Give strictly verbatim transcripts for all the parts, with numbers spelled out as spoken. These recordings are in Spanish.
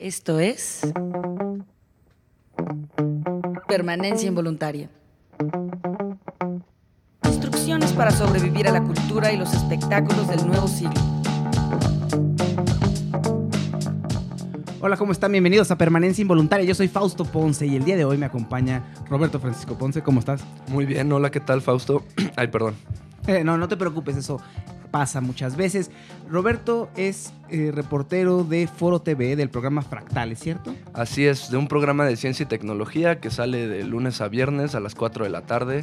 Esto es Permanencia Involuntaria. Instrucciones para sobrevivir a la cultura y los espectáculos del nuevo siglo. Hola, ¿cómo están? Bienvenidos a Permanencia Involuntaria. Yo soy Fausto Ponce y el día de hoy me acompaña Roberto Francisco Ponce. ¿Cómo estás? Muy bien, hola, ¿qué tal, Fausto? Ay, perdón. Eh, no, no te preocupes, eso pasa muchas veces. Roberto es eh, reportero de Foro T V, del programa Fractal, ¿es cierto? Así es, de un programa de ciencia y tecnología que sale de lunes a viernes a las cuatro de la tarde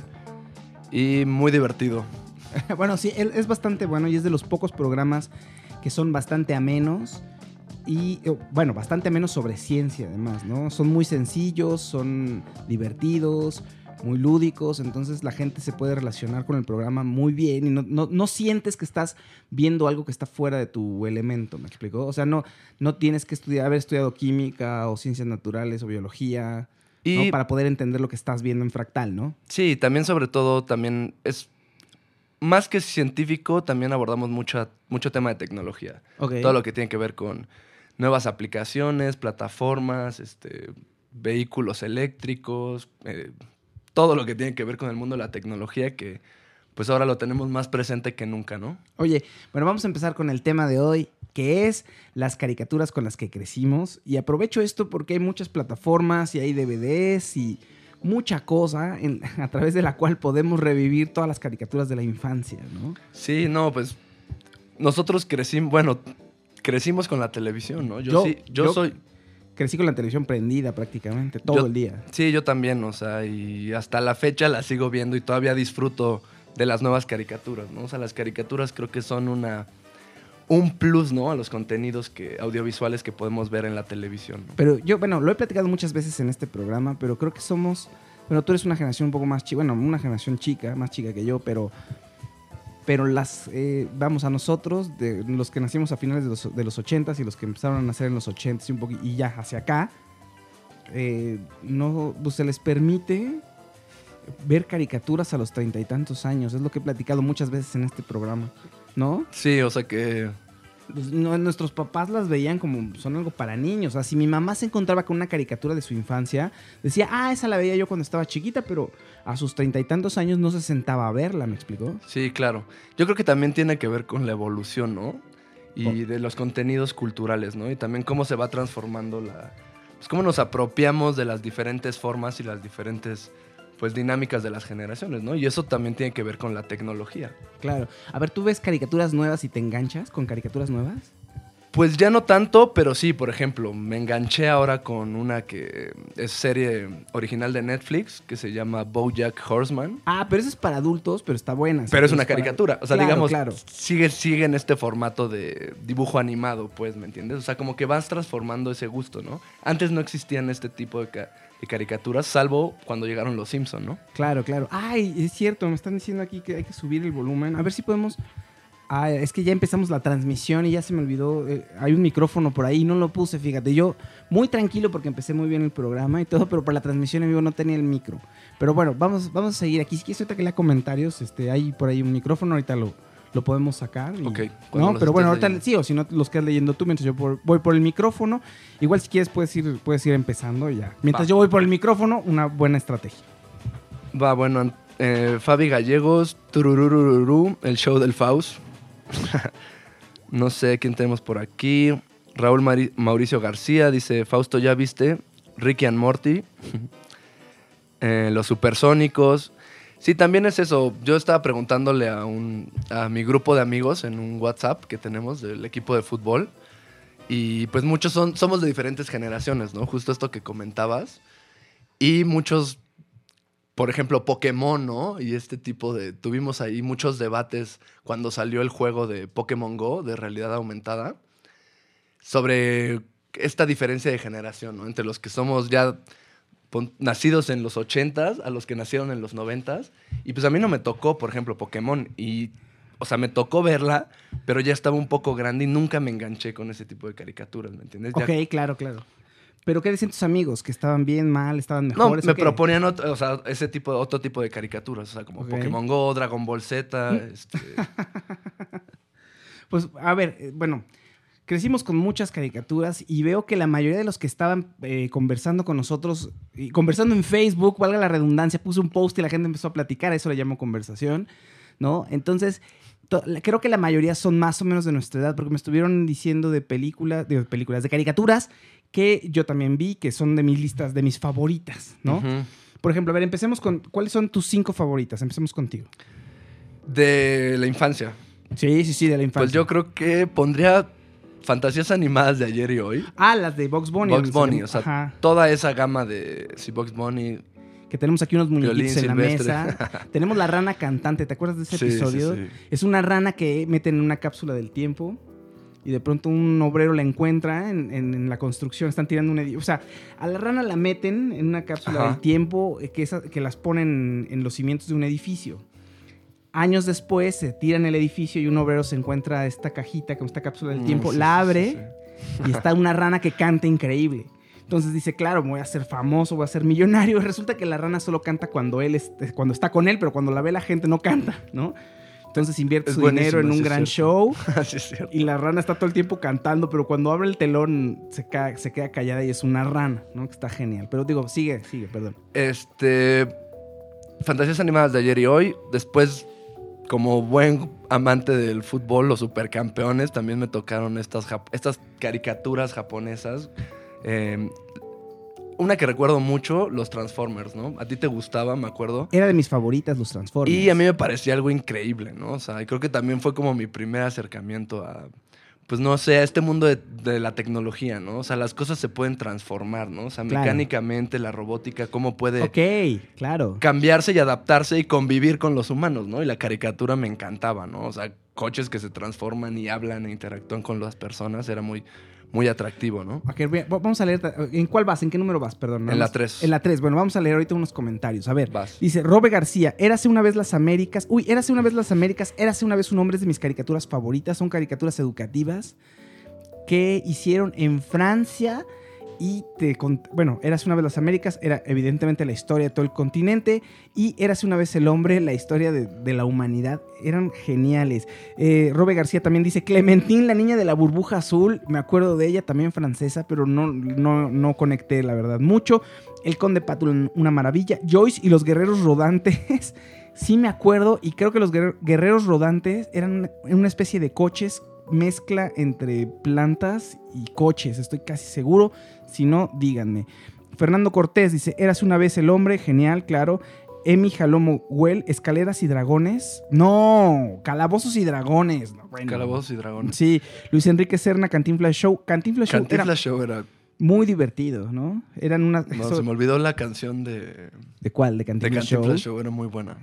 y muy divertido. Bueno, sí, él es bastante bueno y es de los pocos programas que son bastante amenos y, bueno, bastante amenos sobre ciencia además, ¿no? Son muy sencillos, son divertidos, muy lúdicos, entonces la gente se puede relacionar con el programa muy bien y no, no, no sientes que estás viendo algo que está fuera de tu elemento, ¿me explico? O sea, no, no tienes que estudiar, haber estudiado química o ciencias naturales o biología, y, ¿no? Para poder entender lo que estás viendo en Fractal, ¿no? Sí, también sobre todo, también es más que científico, también abordamos mucha, mucho tema de tecnología. Okay. Todo lo que tiene que ver con nuevas aplicaciones, plataformas, este, vehículos eléctricos, eh, todo lo que tiene que ver con el mundo de la tecnología, que pues ahora lo tenemos más presente que nunca, ¿no? Oye, bueno, vamos a empezar con el tema de hoy, que es las caricaturas con las que crecimos. Y aprovecho esto porque hay muchas plataformas y hay D V Ds y mucha cosa en, a través de la cual podemos revivir todas las caricaturas de la infancia, ¿no? Sí, no, pues nosotros crecimos, bueno, crecimos con la televisión, ¿no? Yo, Yo, sí, yo, yo soy... Crecí con la televisión prendida prácticamente todo yo, el día. Sí, yo también, o sea, y hasta la fecha la sigo viendo y todavía disfruto de las nuevas caricaturas, ¿no? O sea, las caricaturas creo que son una un plus, ¿no? A los contenidos que, audiovisuales que podemos ver en la televisión, ¿no? Pero yo, bueno, lo he platicado muchas veces en este programa, pero creo que somos, bueno, tú eres una generación un poco más chica, bueno, una generación chica, más chica que yo, pero... Pero las, eh, vamos, a nosotros, de los que nacimos a finales de los, de los ochentas y los que empezaron a nacer en los ochentas y un poquito, y ya hacia acá, eh, no, pues se les permite ver caricaturas a los treinta y tantos años. Es lo que he platicado muchas veces en este programa, ¿no? Sí, o sea que... Pues, no, nuestros papás las veían como son algo para niños. O sea, si mi mamá se encontraba con una caricatura de su infancia, decía, ah, esa la veía yo cuando estaba chiquita, pero a sus treinta y tantos años no se sentaba a verla, ¿me explicó? Sí, claro. Yo creo que también tiene que ver con la evolución, ¿no? Y oh. de los contenidos culturales, ¿no? Y también cómo se va transformando la... Pues cómo nos apropiamos de las diferentes formas y las diferentes... pues dinámicas de las generaciones, ¿no? Y eso también tiene que ver con la tecnología. Claro. A ver, ¿tú ves caricaturas nuevas y te enganchas con caricaturas nuevas? Pues ya no tanto, pero sí, por ejemplo, me enganché ahora con una que es serie original de Netflix, que se llama BoJack Horseman. Ah, pero esa es para adultos, pero está buena. Pero es una caricatura. Para... O sea, claro, digamos, claro. Sigue, sigue en este formato de dibujo animado, pues, ¿me entiendes? O sea, como que vas transformando ese gusto, ¿no? Antes no existían este tipo de... Ca- de caricaturas, salvo cuando llegaron los Simpson, ¿no? Claro, claro. Ay, es cierto, me están diciendo aquí que hay que subir el volumen. A ver si podemos... Ah, es que ya empezamos la transmisión y ya se me olvidó. Eh, hay un micrófono por ahí, no lo puse, fíjate. Yo muy tranquilo porque empecé muy bien el programa y todo, pero para la transmisión en vivo no tenía el micro. Pero bueno, vamos, vamos a seguir aquí. Si quieres ahorita que lea comentarios, este, hay por ahí un micrófono, ahorita lo... lo podemos sacar. Y, ok. No, pero bueno, ahorita leyendo. Sí, o si no los quedas leyendo tú mientras yo por, voy por el micrófono. Igual si quieres puedes ir, puedes ir empezando ya. Mientras Va. yo voy por el micrófono, una buena estrategia. Va, bueno, eh, Fabi Gallegos, turururururu, el show del Faust. No sé quién tenemos por aquí. Raúl Mari- Mauricio García dice, Fausto, ¿ya viste? Ricky and Morty. eh, los Supersónicos. Sí, también es eso. Yo estaba preguntándole a, un, a mi grupo de amigos en un WhatsApp que tenemos del equipo de fútbol. Y pues muchos son, somos de diferentes generaciones, ¿no? Justo esto que comentabas. Y muchos, por ejemplo, Pokémon, ¿no? Y este tipo de... Tuvimos ahí muchos debates cuando salió el juego de Pokémon Go, de realidad aumentada, sobre esta diferencia de generación, ¿no? Entre los que somos ya... nacidos en los ochentas a los que nacieron en los noventas. Y pues a mí no me tocó, por ejemplo, Pokémon. Y, o sea, me tocó verla, pero ya estaba un poco grande y nunca me enganché con ese tipo de caricaturas, ¿me entiendes? Ok, ya... claro, claro. ¿Pero qué decían tus amigos? ¿Que estaban bien, mal, estaban mejores? No, me qué? proponían otro, o sea, ese tipo, otro tipo de caricaturas. O sea, como okay. Pokémon Go, Dragon Ball Z. este... Pues, a ver, eh, bueno... crecimos con muchas caricaturas y veo que la mayoría de los que estaban eh, conversando con nosotros, y conversando en Facebook, valga la redundancia, puse un post y la gente empezó a platicar, a eso le llamo conversación, ¿no? Entonces, to- creo que la mayoría son más o menos de nuestra edad, porque me estuvieron diciendo de películas, de películas, de caricaturas, que yo también vi, que son de mis listas, de mis favoritas, ¿no? Ujú. Por ejemplo, a ver, empecemos con, ¿cuáles son tus cinco favoritas? Empecemos contigo. De la infancia. Sí, sí, sí, de la infancia. Pues yo creo que pondría fantasías animadas de ayer y hoy. Ah, las de Bugs Bunny. Bugs Bunny, o sea, Ajá. toda esa gama de sí, Bugs Bunny. Que tenemos aquí unos muñequitos Violín en la silvestre. mesa. Tenemos la rana cantante, ¿te acuerdas de ese Sí, episodio? sí, sí. Es una rana que meten en una cápsula del tiempo y de pronto un obrero la encuentra en, en- en la construcción, están tirando un edificio. O sea, a la rana la meten en una cápsula Ajá. del tiempo eh, que, esa- que las ponen en los cimientos de un edificio. Años después se tiran el edificio y un obrero se encuentra esta cajita con esta cápsula del Mm, tiempo, sí, la sí, abre sí, sí. y está una rana que canta increíble. Entonces dice, claro, voy a ser famoso, voy a ser millonario. Y resulta que la rana solo canta cuando él es- cuando está con él, pero cuando la ve la gente no canta, ¿no? Entonces invierte Es su dinero buenísimo, en un sí es gran cierto. show Sí, es cierto. y la rana está todo el tiempo cantando, pero cuando abre el telón se, ca- se queda callada y es una rana, ¿no? Que está genial. Pero digo, sigue, sigue, perdón. Este. Fantasías animadas de ayer y hoy. Después, como buen amante del fútbol, los supercampeones, también me tocaron estas, jap- estas caricaturas japonesas. Eh, una que recuerdo mucho, los Transformers, ¿no? A ti te gustaba, me acuerdo. Era de mis favoritas los Transformers. Y a mí me parecía algo increíble, ¿no? O sea, y creo que también fue como mi primer acercamiento a, pues no sé, a este mundo de, de la tecnología, ¿no? O sea, las cosas se pueden transformar, ¿no? O sea, Claro. mecánicamente, la robótica, cómo puede Ok, claro. cambiarse y adaptarse y convivir con los humanos, ¿no? Y la caricatura me encantaba, ¿no? O sea, coches que se transforman y hablan e interactúan con las personas, era muy, muy atractivo, ¿no? Ok, voy a- vamos a leer. ¿En cuál vas? ¿En qué número vas? Perdón. nada En la más. tres. En la tres. Bueno, vamos a leer ahorita unos comentarios. A ver. Vas. Dice Robe García, Érase una vez las Américas. Uy, Érase una vez las Américas. Érase una vez un hombre es de mis caricaturas favoritas. Son caricaturas educativas que hicieron en Francia. Y te cont- bueno, Érase una vez las Américas, era evidentemente la historia de todo el continente. Y Érase una vez el hombre, la historia de, de la humanidad. Eran geniales. Eh, Robe García también dice Clementine, la niña de la burbuja azul. Me acuerdo de ella, también francesa, pero no, no, no conecté, la verdad, mucho. El Conde Pátula, una maravilla. Joyce y los guerreros rodantes. Sí me acuerdo, y creo que los guerre- guerreros rodantes eran una, una especie de coches, mezcla entre plantas y coches, estoy casi seguro. Si no, díganme. Fernando Cortés dice, Érase una vez el hombre, genial, claro. Emi Jalomo Well, Escaleras y Dragones. No, Calabozos y Dragones. No, bueno. Calabozos y dragones. Sí, Luis Enrique Serna, Cantinflas Show. Cantinflas Show Cantinflas era Show era... muy divertido, ¿no? Eran unas... No, eso- se me olvidó la canción de, ¿De cuál? ¿De de Cantinflas, Cantinflas Show? Show, era muy buena.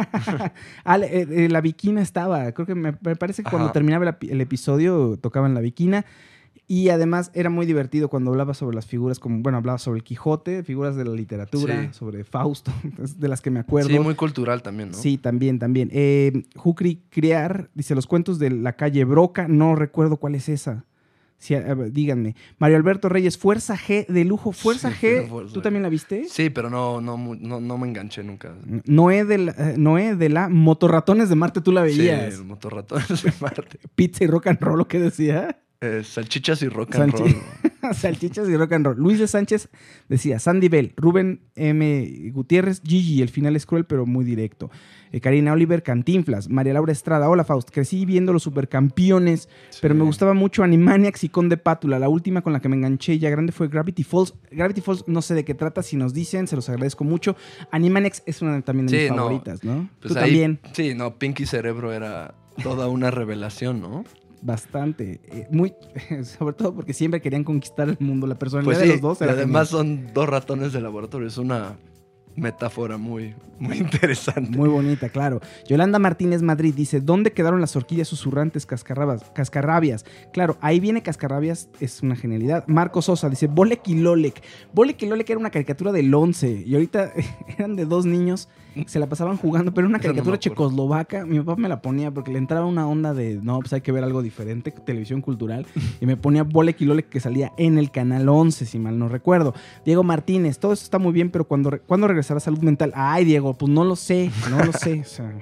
Ah, la, eh, eh, la Viquina estaba. Creo que me, me parece que cuando Ajá. terminaba el, epi- el episodio tocaban la Viquina. Y además era muy divertido cuando hablaba sobre las figuras, como, bueno, hablaba sobre el Quijote, figuras de la literatura, Sí. sobre Fausto, es de las que me acuerdo. Sí, muy cultural también, ¿no? Sí, también, también. Eh, Jucri Criar dice, los cuentos de la calle Broca, no recuerdo cuál es esa. Sí, a ver, díganme. Mario Alberto Reyes, Fuerza G de lujo. Fuerza Sí, G, Fuerza ¿tú G. también la viste? Sí, pero no, no, mu- no, no me enganché nunca. Noé de, la, eh, Noé de la Motorratones de Marte, tú la veías. Sí, el motorratones de Marte. Pizza y rock and roll, ¿lo que decía? Eh, salchichas y rock and Salchi- roll. Salchichas y rock and roll. Luis de Sánchez decía, Sandy Bell, Rubén M. Gutiérrez, Gigi, el final es cruel pero muy directo. Eh, Karina Oliver, Cantinflas. María Laura Estrada, hola Faust, crecí viendo los supercampeones, Sí. pero me gustaba mucho Animaniacs y Conde Pátula. La última con la que me enganché ya grande fue Gravity Falls. Gravity Falls no sé de qué trata, si nos dicen, se los agradezco mucho. Animaniacs es una también de Sí, mis no. favoritas, ¿no? Pues Tú ahí- también. Sí, no, Pinky Cerebro era toda una revelación, ¿no? Bastante. Eh, muy, sobre todo porque siempre querían conquistar el mundo. La personalidad Pues de sí, los dos y era además son dos ratones de laboratorio. Es una metáfora muy, muy interesante. muy bonita, claro. Yolanda Martínez Madrid dice, ¿dónde quedaron las orquídeas susurrantes cascarrabias? Cascarrabias. Claro, ahí viene Cascarrabias, es una genialidad. Marco Sosa dice, Bolek y Lolek. Bolek y Lolek era una caricatura del once y ahorita eran de dos niños se la pasaban jugando, pero era una Esa no caricatura me acuerdo. checoslovaca. Mi papá me la ponía porque le entraba una onda de, no, pues hay que ver algo diferente, televisión cultural. Y me ponía Bolek y Lolek, que salía en el Canal once, si mal no recuerdo. Diego Martínez, todo eso está muy bien, pero ¿cuándo, ¿cuándo regresará Salud Mental? Ay, Diego, pues no lo sé, no lo sé. O sea,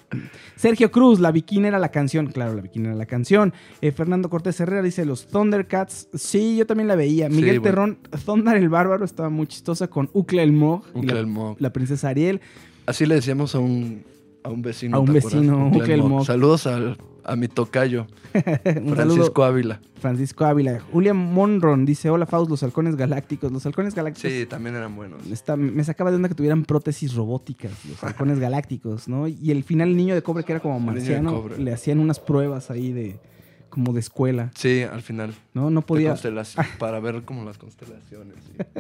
Sergio Cruz, La Bikini era la canción. Claro, La Bikini era la canción. Eh, Fernando Cortés Herrera dice, los Thundercats. Sí, yo también la veía. Sí, Miguel bueno. Terrón, Thunder el Bárbaro, estaba muy chistosa con Ukla el Mog. y Ukla la- el Mog. La princesa Ariel. Así le decíamos a un, a un vecino. A un ¿te acuerdas? vecino, Ukla Ukla el Mog. Saludos al- a mi tocayo, Un Francisco saludo, Ávila. Francisco Ávila. Julián Monron dice, hola Faust, los halcones galácticos. Los halcones galácticos... Sí, también eran buenos. Está- me sacaba de onda que tuvieran prótesis robóticas, los halcones galácticos, ¿no? Y el final, el niño de cobre, que era como El niño de marciano, cobre. le hacían unas pruebas ahí de... como de escuela, Sí, al final. ¿no? No De podía... constelación, para ver como las constelaciones.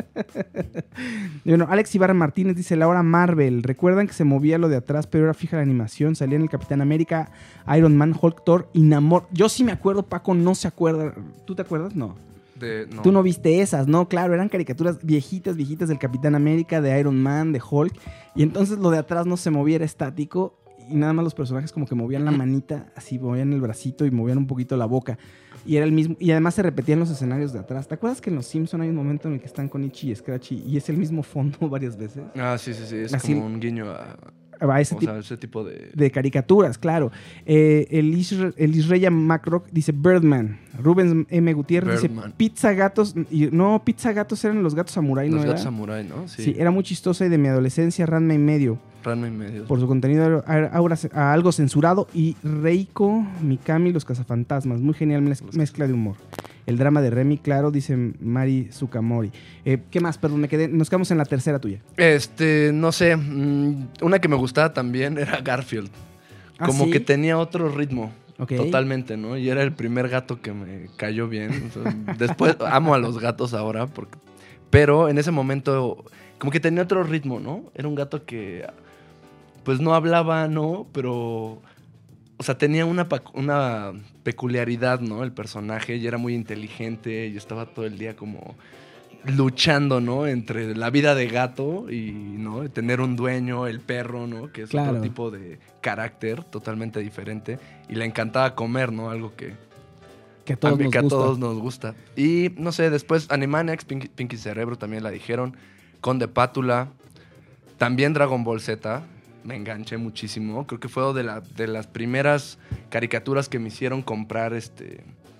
sí. Bueno, Alex Ibarra Martínez dice, la hora Marvel. ¿Recuerdan que se movía lo de atrás, pero era fija la animación? Salían el Capitán América, Iron Man, Hulk, Thor y Namor. Yo sí me acuerdo, Paco no se acuerda. ¿Tú te acuerdas? No. De, no. Tú no viste esas, ¿no? Claro, eran caricaturas viejitas, viejitas del Capitán América, de Iron Man, de Hulk. Y entonces lo de atrás no se movía, era estático. Y nada más los personajes como que movían la manita, así movían el bracito y movían un poquito la boca. Y era el mismo, y además se repetían los escenarios de atrás. ¿Te acuerdas que en Los Simpson hay un momento en el que están con Itchy y Scratchy y es el mismo fondo varias veces? Ah, sí, sí, sí. Es Así- como un guiño a, A ese o tipo sea, ese tipo de... de caricaturas, claro. Eh, el, Isra, el Isreya Macroc dice Birdman. Rubens M. Gutiérrez Birdman. dice Pizza Gatos. Y, no, Pizza Gatos eran los gatos samurai, Los ¿no gatos era? samurai, ¿no? Sí. Sí, era muy chistosa y de mi adolescencia, Ranma y medio. Ranma y medio. Por su contenido a, ahora se- a algo censurado. Y Reiko, Mikami, los cazafantasmas. Muy genial mez- mezcla de humor. El drama de Remy, claro, dice Mari Sukamori. Eh, ¿Qué más? Perdón, me quedé. Nos quedamos en la tercera tuya. Este, no sé. mm, Una que me gustaba también era Garfield. ¿Ah, Como sí? que tenía otro ritmo. Ok. Totalmente, ¿no? Y era el primer gato que me cayó bien. O sea, después amo a los gatos ahora, porque, pero en ese momento como que tenía otro ritmo, ¿no? Era un gato que pues no hablaba, ¿no? Pero, o sea, tenía una, pac- una peculiaridad, ¿no? El personaje y era muy inteligente y estaba todo el día como luchando, ¿no? Entre la vida de gato y, ¿no? Tener un dueño, el perro, ¿no? Que es Claro. otro tipo de carácter totalmente diferente. Y le encantaba comer, ¿no? Algo que, Que a todos a, mí- nos que a gusta. todos nos gusta. Y, no sé, después Animaniacs, Pinky, Pinky Cerebro también la dijeron. Conde Pátula. También Dragon Ball Z. Me enganché muchísimo. Creo que fue de, la, de las primeras caricaturas que me hicieron comprar este...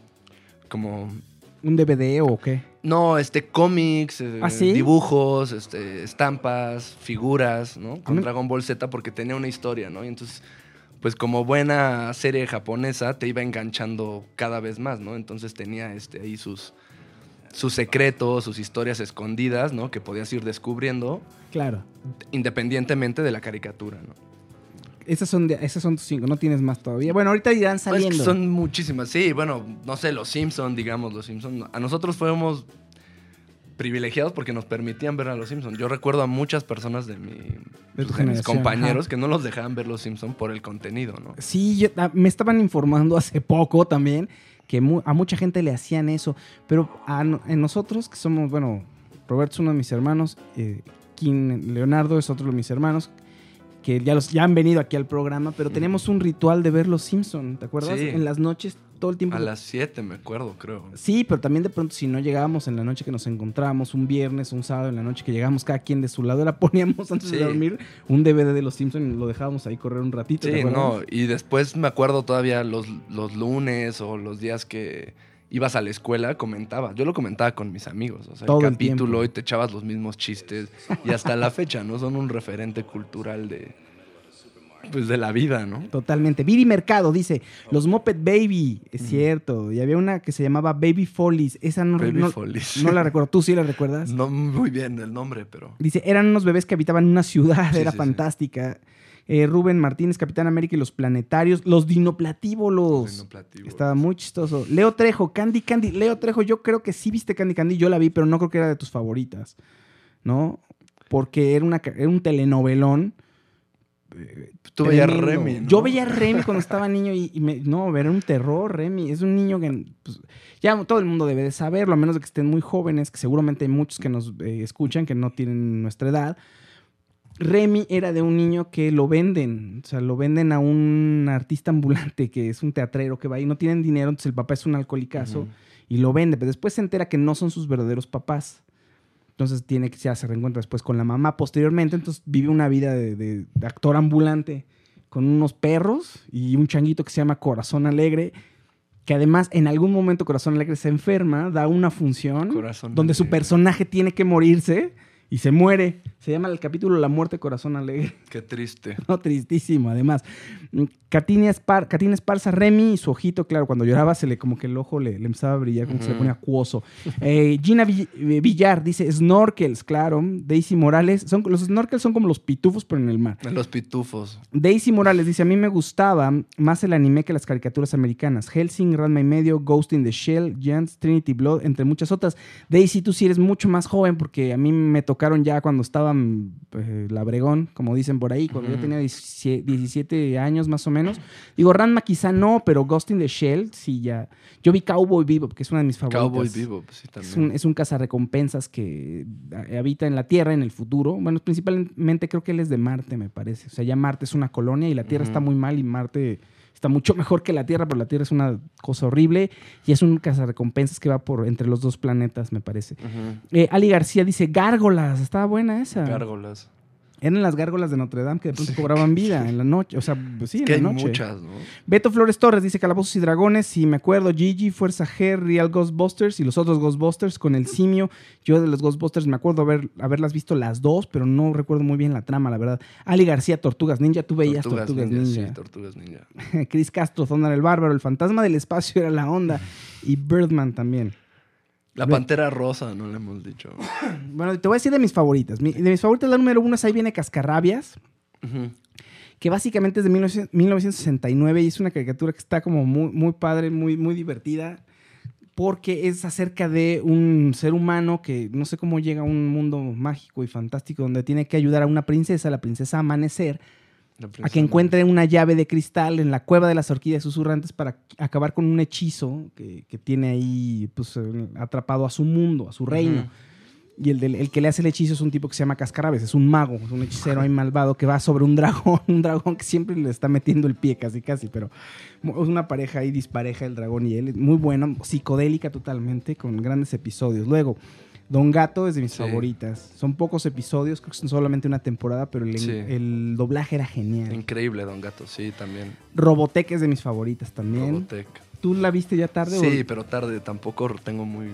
Como... ¿Un D V D o qué? No, este, cómics, eh, ¿Ah, sí? dibujos, este, estampas, figuras, ¿no? Con mí- Dragon Ball Z porque tenía una historia, ¿no? Y entonces, pues como buena serie japonesa, te iba enganchando cada vez más, ¿no? Entonces tenía este, ahí sus, sus secretos, sus historias escondidas, ¿no? Que podías ir descubriendo Claro. independientemente de la caricatura, ¿no? Esas son, de- esas son tus cinco, no tienes más todavía. Bueno, ahorita irán Pues es saliendo. que son muchísimas, sí, bueno, no sé, los Simpsons, digamos, los Simpsons. A nosotros fuimos privilegiados porque nos permitían ver a los Simpsons. Yo recuerdo a muchas personas de, mi, tu pues, de mis generación, compañeros ajá. que no los dejaban ver los Simpsons por el contenido, ¿no? Sí, yo- ah, me estaban informando hace poco también que mu- a mucha gente le hacían eso, pero a, no- en nosotros, que somos, bueno, Roberto es uno de mis hermanos, eh, Kim Leonardo es otro de mis hermanos, que ya, los, ya han venido aquí al programa, pero teníamos un ritual de ver los Simpson, ¿te acuerdas? Sí. En las noches, todo el tiempo. A las siete, me acuerdo, creo. Sí, pero también de pronto si no llegábamos en la noche que nos encontrábamos, un viernes, un sábado en la noche que llegábamos cada quien de su lado, era poníamos antes Sí. de dormir un D V D de los Simpsons y lo dejábamos ahí correr un ratito. ¿te Sí, acuerdas? no, y después me acuerdo todavía los, los lunes o los días que ibas a la escuela, comentaba. Yo lo comentaba con mis amigos, o sea, Todo el el capítulo tiempo. y te echabas los mismos chistes. Y hasta la fecha, ¿no? Son un referente cultural de, pues, de la vida, ¿no? Totalmente. Viri Mercado dice, los Muppet Baby, es cierto. Y había una que se llamaba Baby Follies. Esa no, Baby no, Follies. no la recuerdo. ¿Tú sí la recuerdas? No muy bien el nombre, pero... Dice, eran unos bebés que habitaban en una ciudad, Sí, era sí, sí. fantástica. Eh, Rubén Martínez, Capitán América y los planetarios. Los dinoplatívolos. Dinoplatívolos. Estaba muy chistoso. Leo Trejo, Candy Candy. Leo Trejo, yo creo que sí viste Candy Candy. Yo la vi, pero no creo que era de tus favoritas. ¿No? Porque era, una, ca- era un telenovelón. Tú veías tremendo. Remy, ¿no? Yo veía Remy cuando estaba niño y, y me- no, era un terror, Remy. Es un niño que pues, ya todo el mundo debe de saberlo, a menos de que estén muy jóvenes, que seguramente hay muchos que nos eh, escuchan que no tienen nuestra edad. Remy era de un niño que lo venden, o sea, lo venden a un artista ambulante que es un teatrero que va y no tienen dinero, entonces el papá es un alcoholicazo uh-huh. y lo vende, pero después se entera que no son sus verdaderos papás. Entonces tiene que ya se reencuentra después con la mamá posteriormente, entonces vive una vida de, de, de actor ambulante con unos perros y un changuito que se llama Corazón Alegre, que además en algún momento Corazón Alegre se enferma, da una función Corazón donde Alegre. Su personaje tiene que morirse y se muere. Se llama el capítulo La muerte Corazón Alegre. Qué triste. No, tristísimo, además. Katina, Espar Katina Esparza, Remy y su ojito, claro, cuando lloraba se le como que el ojo le, le empezaba a brillar, como uh-huh. que se le ponía acuoso. Eh, Gina Villar dice snorkels, claro. Daisy Morales, son, los snorkels son como los pitufos, pero en el mar. Los pitufos. Daisy Morales dice, a mí me gustaba más el anime que las caricaturas americanas. Hellsing, Ranma y medio, Ghost in the Shell, Giants, Trinity Blood, entre muchas otras. Daisy, tú sí eres mucho más joven porque a mí me tocaron ya cuando estaba eh, labregón, como dicen por ahí, cuando uh-huh. yo tenía diecisiete años más o menos. Digo, Ranma quizá no, pero Ghost in the Shell, sí, ya. Yo vi Cowboy Bebop, que es una de mis favoritas. Cowboy Bebop, sí, también. Es un, es un cazarrecompensas que habita en la Tierra, en el futuro. Bueno, principalmente creo que él es de Marte, me parece. O sea, ya Marte es una colonia y la Tierra uh-huh. está muy mal y Marte está mucho mejor que la Tierra, pero la Tierra es una cosa horrible y es un cazarrecompensas que va por entre los dos planetas, me parece. Uh-huh. Eh, Ali García dice, Gárgolas, estaba buena esa. Gárgolas. Eran las gárgolas de Notre Dame que de pronto sí. cobraban vida en la noche. O sea, pues sí, en que la hay noche. muchas, ¿no? Beto Flores Torres dice Calabozos y Dragones. Sí, me acuerdo. Gigi, Fuerza G, Real Ghostbusters y los otros Ghostbusters con el simio. Yo de los Ghostbusters me acuerdo haber, haberlas visto las dos, pero no recuerdo muy bien la trama, la verdad. Ali García, Tortugas Ninja. Tú veías Tortugas, Tortugas Ninja. Ninja. Sí, Tortugas Ninja. Chris Castro, Thundar el Bárbaro. El Fantasma del Espacio era la onda. Y Birdman también. La Pantera Rosa, no le hemos dicho. Bueno, te voy a decir de mis favoritas. Mi, de mis favoritas, la número uno es Ahí viene Cascarrabias, uh-huh. que básicamente es de mil novecientos sesenta y nueve y es una caricatura que está como muy, muy padre, muy, muy divertida, porque es acerca de un ser humano que no sé cómo llega a un mundo mágico y fantástico donde tiene que ayudar a una princesa, la princesa Amanecer, a que encuentre una llave de cristal en la cueva de las orquídeas susurrantes para acabar con un hechizo que, que tiene ahí pues, atrapado a su mundo, a su reino. Uh-huh. Y el, del, el que le hace el hechizo es un tipo que se llama Cascarrabias, es un mago, es un hechicero ahí malvado que va sobre un dragón, un dragón que siempre le está metiendo el pie casi casi, pero es una pareja ahí dispareja el dragón y él, muy bueno, psicodélica totalmente, con grandes episodios. Luego, Don Gato es de mis sí. favoritas. Son pocos episodios, creo que son solamente una temporada, pero el, sí. el doblaje era genial. Increíble, Don Gato, sí, también. Robotech es de mis favoritas también. Robotech. ¿Tú la viste ya tarde? Sí, o? pero tarde, tampoco tengo muy...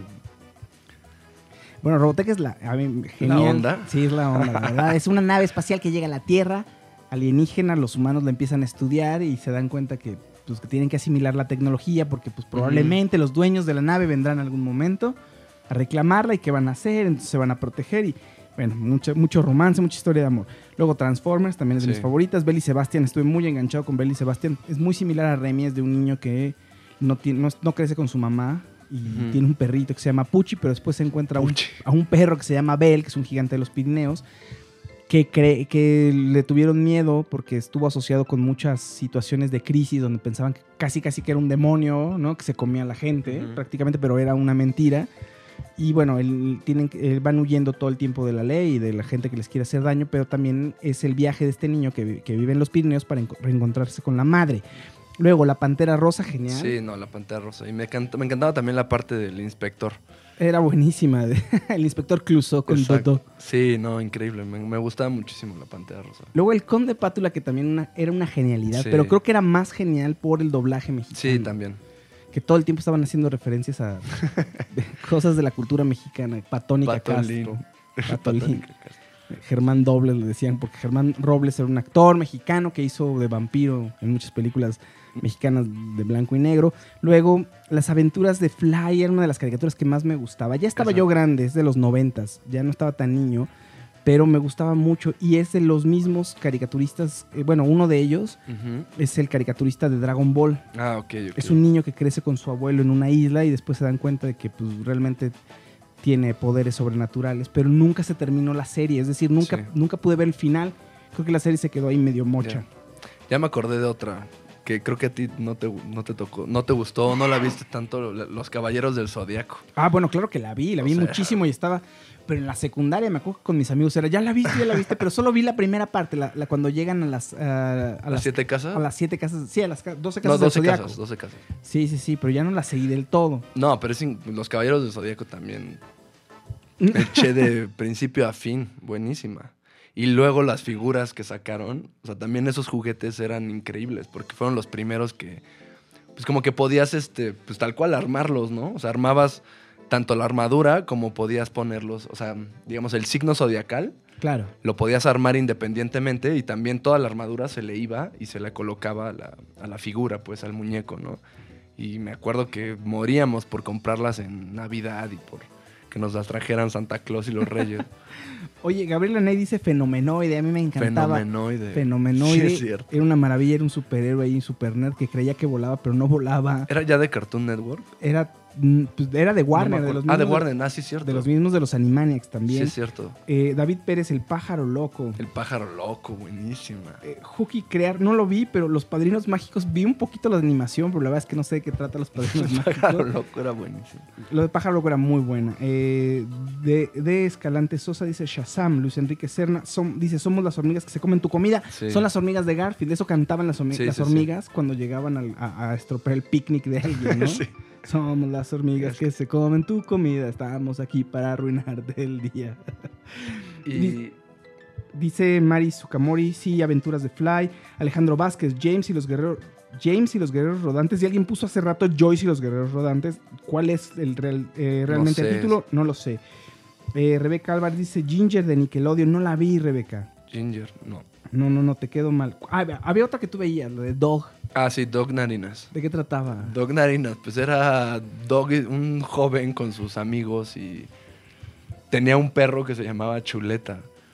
Bueno, Robotech es la a mí, genial. ¿La onda? Sí, es la onda, la verdad. Es una nave espacial que llega a la Tierra, alienígena, los humanos la empiezan a estudiar y se dan cuenta que, pues, que tienen que asimilar la tecnología porque pues, probablemente uh-huh. los dueños de la nave vendrán en algún momento a reclamarla y qué van a hacer, entonces se van a proteger y bueno, mucho, mucho romance, mucha historia de amor. Luego Transformers, también es de sí. mis favoritas. Belly Sebastian, estuve muy enganchado con Belly Sebastian. Es muy similar a Remy, es de un niño que no, tiene, no, no crece con su mamá y uh-huh. tiene un perrito que se llama Puchi, pero después se encuentra a un, a un perro que se llama Bel, que es un gigante de los Pirineos, que, cree, que le tuvieron miedo porque estuvo asociado con muchas situaciones de crisis donde pensaban que casi casi que era un demonio, ¿no? Que se comía a la gente uh-huh. prácticamente, pero era una mentira. Y bueno, él, tienen, él van huyendo todo el tiempo de la ley y de la gente que les quiere hacer daño, pero también es el viaje de este niño que, que vive en los Pirineos para enco- reencontrarse con la madre. Luego, la Pantera Rosa, genial. Sí, no, la Pantera Rosa. Y me, canta, me encantaba también la parte del inspector. Era buenísima. El inspector Clouseau con Toto. Sí, no, increíble. Me, me gustaba muchísimo la Pantera Rosa. Luego, el Conde Pátula, que también una, era una genialidad, sí. pero creo que era más genial por el doblaje mexicano. Sí, también. Que todo el tiempo estaban haciendo referencias a cosas de la cultura mexicana. Patónica Patolín. Castro. Patolín. Germán Dobles le decían, porque Germán Robles era un actor mexicano que hizo de vampiro en muchas películas mexicanas de blanco y negro. Luego, Las Aventuras de Fly era una de las caricaturas que más me gustaba. Ya estaba Exacto. yo grande, es de los noventas, ya no estaba tan niño, pero me gustaba mucho y es de los mismos caricaturistas, eh, bueno, uno de ellos uh-huh. es el caricaturista de Dragon Ball. Ah, ok, ok. Es un niño que crece con su abuelo en una isla y después se dan cuenta de que pues, realmente tiene poderes sobrenaturales, pero nunca se terminó la serie, es decir, nunca, sí. nunca pude ver el final. Creo que la serie se quedó ahí medio mocha. Ya, ya me acordé de otra que creo que a ti no te, no te tocó, no te gustó, no la viste tanto, Los Caballeros del Zodíaco. Ah, bueno, claro que la vi, la vi o sea, muchísimo y estaba... Pero en la secundaria me acuerdo que con mis amigos era, ya la viste, ya la viste, pero solo vi la primera parte, la, la cuando llegan a las... Uh, a ¿A las siete casas? A las siete casas, sí, a las doce casas no, doce del casas, doce casas. Sí, sí, sí, pero ya no la seguí del todo. No, pero es in, Los Caballeros del Zodíaco también me eché de principio a fin, buenísima. Y luego las figuras que sacaron, o sea, también esos juguetes eran increíbles, porque fueron los primeros que, pues como que podías, este, pues tal cual armarlos, ¿no? O sea, armabas tanto la armadura como podías ponerlos, o sea, digamos, el signo zodiacal. Claro. Lo podías armar independientemente y también toda la armadura se le iba y se le colocaba a la, a la figura, pues, al muñeco, ¿no? Y me acuerdo que moríamos por comprarlas en Navidad y por que nos las trajeran Santa Claus y los Reyes. Oye, Gabriela Ney dice fenomenoide, a mí me encantaba. Fenomenoide. Fenomenoide. Sí, es cierto. Era una maravilla, era un superhéroe ahí, un super nerd que creía que volaba, pero no volaba. ¿Era ya de Cartoon Network? Era, pues, era de Warner. No de los ah, de de, Warner, ah, sí, es cierto. De los mismos de los Animaniacs también. Sí, es cierto. Eh, David Pérez, El Pájaro Loco. El Pájaro Loco, buenísima. Eh, Hooky Crear, no lo vi, pero Los Padrinos Mágicos, vi un poquito la animación, pero la verdad es que no sé de qué trata Los Padrinos Mágicos. El Pájaro Loco era buenísimo. Lo de Pájaro Loco era muy buena. Eh, de, de Escalante Sosa dice Shazam. Luis Enrique Serna son, dice, somos las hormigas que se comen tu comida. Sí. Son las hormigas de Garfield. Eso cantaban las, hormi- sí, las sí, hormigas sí. cuando llegaban al, a, a estropear el picnic de alguien, ¿no? Sí. Somos las hormigas que se comen tu comida. Estamos aquí para arruinarte el día. Y... Dice Mari Sukamori, sí, Aventuras de Fly. Alejandro Vázquez, James y los guerreros... James y los guerreros rodantes. Y alguien puso hace rato Joyce y los guerreros rodantes. ¿Cuál es el real, eh, realmente no sé. el título? No lo sé. Eh, Rebeca Álvarez dice Ginger de Nickelodeon. No la vi, Rebeca. Ginger, no. No, no, no, te quedo mal. Ah, había otra que tú veías, la de Dog. Ah, sí, Dog Narinas. ¿De qué trataba? Dog Narinas, pues era Dog, un joven con sus amigos y tenía un perro que se llamaba Chuleta.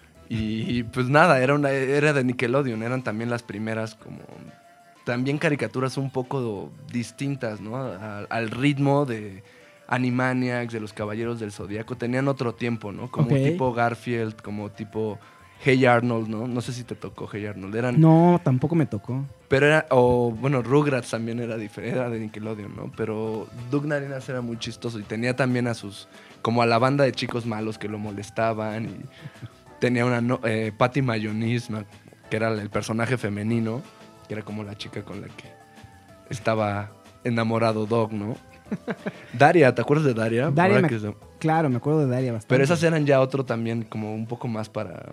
Y pues nada, era, una, era de Nickelodeon, eran también las primeras como... También caricaturas un poco distintas, ¿no? A, al ritmo de Animaniacs, de los Caballeros del Zodíaco. Tenían otro tiempo, ¿no? Como Okay. tipo Garfield, como tipo Hey Arnold, ¿no? No sé si te tocó Hey Arnold. Eran, No, tampoco me tocó. Pero era, o bueno, Rugrats también era diferente, era de Nickelodeon, ¿no? Pero Doug Narinas era muy chistoso y tenía también a sus, como a la banda de chicos malos que lo molestaban y tenía una, no, eh, Patty Mayonnaise, que era el personaje femenino, que era como la chica con la que estaba enamorado Doug, ¿no? Daria, ¿te acuerdas de Daria? Daria me, que se... Claro, me acuerdo de Daria bastante. Pero esas eran ya otro también, como un poco más para...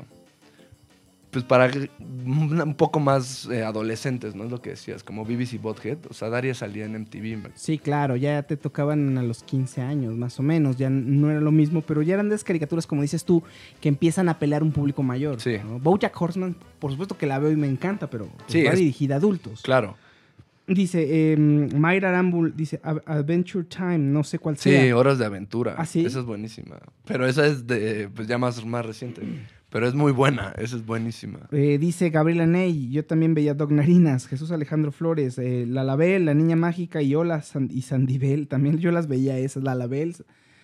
Pues para un poco más eh, adolescentes, ¿no? Es lo que decías, como Beavis y Butthead. O sea, Daria salía en M T V. Sí, claro, ya te tocaban a los quince años, más o menos. Ya no era lo mismo, pero ya eran de esas caricaturas, como dices tú, que empiezan a pelear un público mayor. Sí. ¿no? BoJack Horseman, por supuesto que la veo y me encanta, pero pues sí, va es... dirigida a adultos. Claro. Dice, eh, Mayra Arambul, dice, Adventure Time, no sé cuál sea. Sí, Horas de Aventura. ¿Ah, sí? Esa es buenísima. Pero esa es de, pues ya más, más reciente. Pero es muy buena, esa es buenísima. Eh, dice Gabriela Ney, yo también veía Dog Narinas, Jesús Alejandro Flores, eh, La Label, La Niña Mágica y Hola San, y Sandibel, también yo las veía esas, La Label,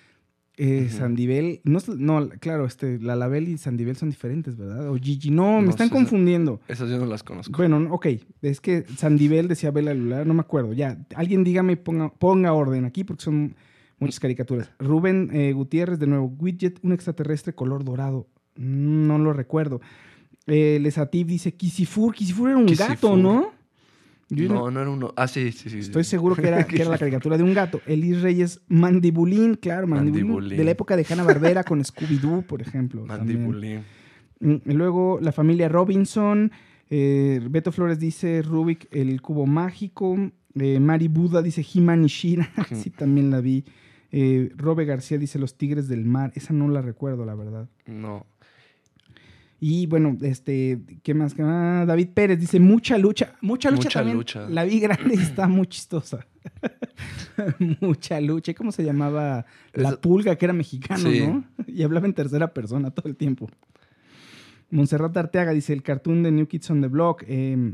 eh, uh-huh. Sandibel, no, no, claro, este, La Label y Sandibel son diferentes, ¿verdad? O Gigi, no, me no están sé, confundiendo. Esas yo no las conozco. Bueno, ok, es que Sandibel decía Bela Lula, no me acuerdo, ya, alguien dígame, ponga, ponga orden aquí porque son muchas caricaturas. Rubén eh, Gutiérrez, de nuevo, Widget, un extraterrestre color dorado. No lo recuerdo. Eh, Lesativ dice Kisifur. Kisifur era un Kisifur. gato, ¿no? Yo no, no era uno. Ah, sí, sí, sí. Estoy seguro que era, que era la caricatura de un gato. Elis Reyes, Mandibulín, claro, Mandibulín. Mandibulín. De la época de Hanna-Barbera con Scooby-Doo, por ejemplo. Mandibulín. También. Luego, la familia Robinson. Eh, Beto Flores dice Rubik, el cubo mágico. Eh, Mari Buda dice He-Man y She-Ra. Sí, también la vi. Eh, Robe García dice Los Tigres del Mar. Esa no la recuerdo, la verdad. No. Y bueno, este, ¿qué más? Ah, David Pérez dice mucha lucha. Mucha lucha mucha también. Lucha. La vi grande y está muy chistosa. Mucha lucha. ¿Cómo se llamaba? La Eso... Pulga, que era mexicano, sí. ¿no? Y hablaba en tercera persona todo el tiempo. Montserrat Arteaga dice el cartoon de New Kids on the Block. Eh,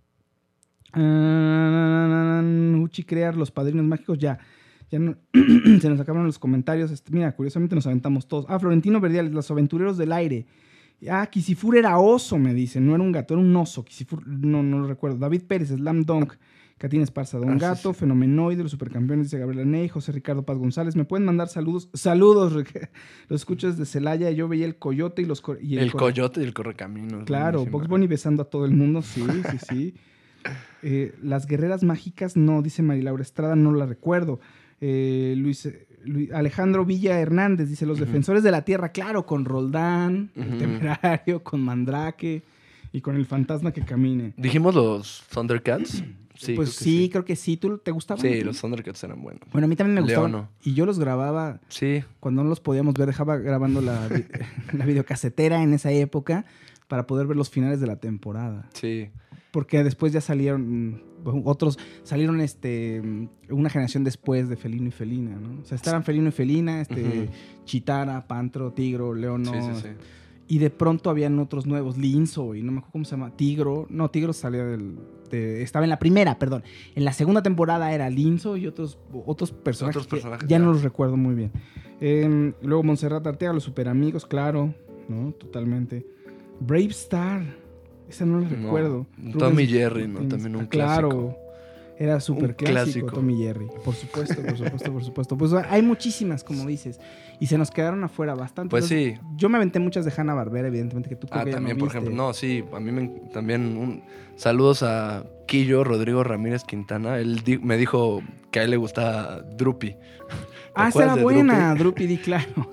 uh, Uchi Crear, Los Padrinos Mágicos, ya. Ya no, se nos acabaron los comentarios. Este, mira, curiosamente nos aventamos todos. Ah, Florentino Verdiales, Los Aventureros del Aire. Ah, Kisifur era oso, me dicen. No era un gato, era un oso. Kisifur, no, no lo recuerdo. David Pérez, Slam Dunk. Catín Esparza, Don Ah, sí, Gato, sí. Fenomenoide, Los Supercampeones, dice Gabriela Ney, José Ricardo Paz González. ¿Me pueden mandar saludos? Saludos, Rick- los escucho desde Celaya. Yo veía el coyote y los... co- y El cor- coyote y el correcaminos. Claro, buenísima. Box Bunny besando a todo el mundo, sí, sí, sí. Eh, las guerreras mágicas, no, dice Marilaura Estrada, no la recuerdo. Eh, Luis, Luis- Alejandro Villa Hernández dice, los Ujú. defensores de la tierra, claro, con Roldán, el Ujú. Temerario, con Mandrake y con el fantasma que camine. ¿Dijimos los Thundercats? Sí, pues creo que sí, creo que sí. ¿Tú te gustaban? Sí, los Thundercats eran buenos. Bueno, a mí también me gustaban. Leono. Y yo los grababa Sí, cuando no los podíamos ver. Dejaba grabando la, vi- la videocasetera en esa época para poder ver los finales de la temporada. sí. Porque después ya salieron mm, otros, salieron este mm, una generación después de Felino y Felina, ¿no? O sea, estaban Felino y Felina, este, Ujú. Chitara, Pantro, Tigro, Leono. Sí, sí, sí. Y de pronto habían otros nuevos, Linzo, y no me acuerdo cómo se llama, Tigro. No, Tigro salía del... de- estaba en la primera, perdón. En la segunda temporada era Linzo y otros, otros personajes, Otros personajes, que ya ya. no los recuerdo muy bien. Eh, luego Montserrat Arteaga, Los Superamigos, claro, ¿no? Totalmente. Brave Star, esa no la No, recuerdo. Tommy Rubens Jerry, ¿no? Martínez. También un Ah, claro. clásico. Era súper Un clásico, clásico. Tommy Jerry. Por supuesto, por supuesto, por supuesto. Pues hay muchísimas, como dices. Y se nos quedaron afuera bastante. Pues sí. Yo me aventé muchas de Hanna-Barbera, evidentemente, que tú creo Ah, que ya también, no por viste. ejemplo. No, sí, a mí me, también un, saludos a Quillo Rodrigo Ramírez Quintana. Él di- me dijo que a él le gustaba Droopy. ¿Te Ah, esa acuerdas era de buena, Droopy? Droopy D, claro.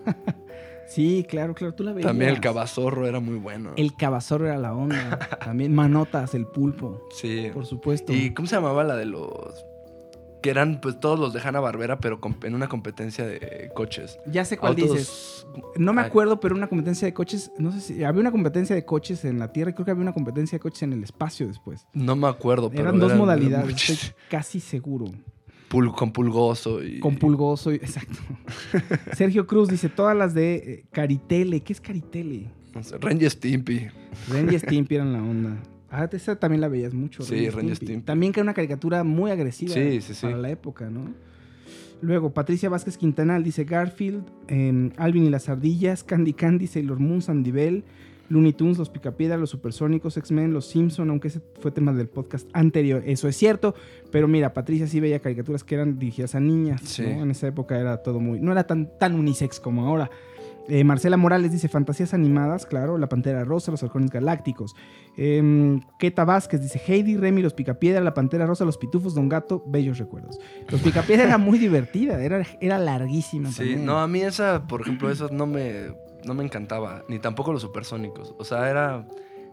Sí, claro, claro, tú la veías. También el Cabazorro era muy bueno. El Cabazorro era la onda. También Manotas, el pulpo, Sí. por supuesto. ¿Y cómo se llamaba la de los...? Que eran pues todos los de Hanna-Barbera, pero com- en una competencia de coches. Ya sé cuál Autos- dices. No me Ay, acuerdo, pero una competencia de coches, no sé si había una competencia de coches en la Tierra y creo que había una competencia de coches en el espacio después. No me acuerdo, pero Eran dos eran- modalidades, eran estoy muchis- casi seguro. Pul- con Pulgoso y... Con Pulgoso, y- exacto. Sergio Cruz dice, todas las de eh, Caritele. ¿Qué es Caritele? no sé, Ren y Stimpy. Ren y Stimpy eran la onda. Ah, esa también la veías mucho. Sí, Ren y Stimpy. También que era una caricatura muy agresiva Sí, sí, sí. para la época, ¿no? Luego, Patricia Vázquez Quintanal dice Garfield, eh, Alvin y las ardillas, Candy Candy, Sailor Moon, Sandy Bell, Looney Tunes, Los Picapiedra, Los Supersónicos, X-Men, Los Simpson, aunque ese fue tema del podcast anterior. Eso es cierto, pero mira, Patricia sí veía caricaturas que eran dirigidas a niñas, Sí. ¿no? En esa época era todo muy... No era tan, tan unisex como ahora. Eh, Marcela Morales dice fantasías animadas, claro, La Pantera Rosa, Los Halcones Galácticos. Eh, Keta Vázquez dice Heidi, Remy, Los Picapiedra, La Pantera Rosa, Los Pitufos, Don Gato, bellos recuerdos. Los Picapiedra era muy divertida, era, era larguísima Sí, también. no, a mí esa, por ejemplo, esa no me, no me encantaba. Ni tampoco los supersónicos. O sea, era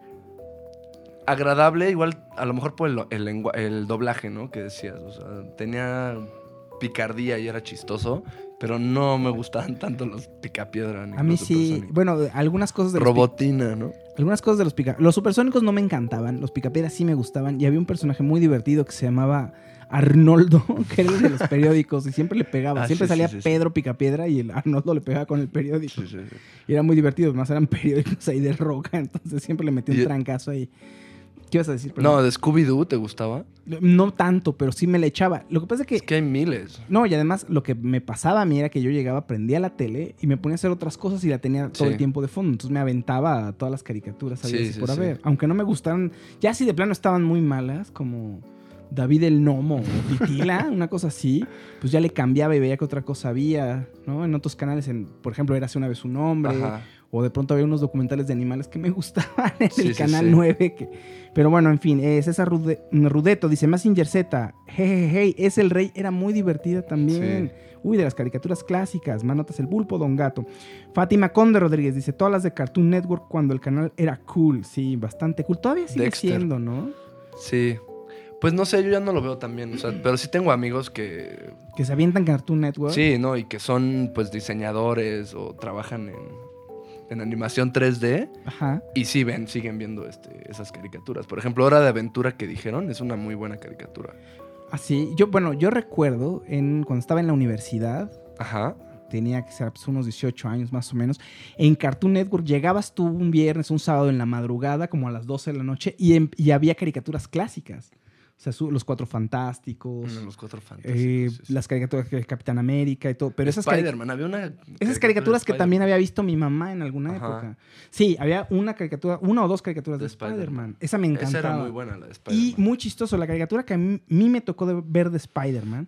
agradable, igual a lo mejor por el, el, lengua- el doblaje, ¿no? Que decías. O sea, tenía picardía y era chistoso, pero no me gustaban tanto los Picapiedra ni A mí los sí, supersónicos. bueno, algunas cosas de los pi- Robotina, ¿no? algunas cosas de los Picapiedra. Los supersónicos no me encantaban, los Picapiedra sí me gustaban y había un personaje muy divertido que se llamaba Arnoldo, que era el de los periódicos y siempre le pegaba, Ah, siempre sí, salía sí, sí, sí. Pedro Picapiedra y el Arnoldo le pegaba con el periódico. Sí, sí, sí. Y era muy divertido, además eran periódicos ahí de roca, entonces siempre le metía un Y- trancazo ahí. ¿Qué ibas a decir? Perdón? No, de Scooby-Doo, ¿te gustaba? No tanto, pero sí me le echaba. Lo que pasa es que... Es que hay miles. No, y además lo que me pasaba a mí era que yo llegaba, prendía la tele y me ponía a hacer otras cosas y la tenía todo Sí. el tiempo de fondo. Entonces me aventaba a todas las caricaturas Sí, habidas y sí, por sí. haber. Aunque no me gustaran, ya si de plano estaban muy malas, como David el Gnomo o Titila, una cosa así, pues ya le cambiaba y veía que otra cosa había, ¿no? En otros canales, en, por ejemplo, Érase una vez un hombre, Ajá. o de pronto había unos documentales de animales que me gustaban en Sí, el sí, canal sí. nueve. Que... Pero bueno, en fin, eh, César Rude- Rudeto dice, Mazinger Z, jejeje, es el rey, era muy divertida también. Sí. Uy, de las caricaturas clásicas, Manotas el Pulpo, Don Gato. Fátima Conde Rodríguez dice, todas las de Cartoon Network cuando el canal era cool. Sí, bastante cool. Todavía sigue Dexter. siendo, ¿no? Sí. Pues no sé, yo ya no lo veo tan bien. O sea, pero sí tengo amigos que... Que se avientan Cartoon Network. Sí, ¿no? Y que son pues diseñadores o trabajan en, en animación tres D. Ajá. Y sí ven, siguen viendo este, esas caricaturas. Por ejemplo, Hora de Aventura que dijeron es una muy buena caricatura. Así, yo, bueno, yo recuerdo en, cuando estaba en la universidad, Ajá. tenía que ser pues, unos dieciocho años más o menos, en Cartoon Network llegabas tú un viernes, un sábado en la madrugada, como a las doce de la noche, y, en- y había caricaturas clásicas. O O sea, su- los Cuatro Fantásticos. No, los Cuatro Fantásticos. eh, sí, sí. Las caricaturas de Capitán América y todo. Pero esas, cari- Spider-Man, había una. esas caricatura caricaturas de que también Spider-Man. había visto mi mamá en alguna Ajá. época. Sí, había una caricatura, una o dos caricaturas de, De Spider-Man. Spider-Man. Esa me encantaba. Esa era muy buena, la de Y Spider-Man. muy chistoso, la caricatura que a mí, mí me tocó de- ver de Spider-Man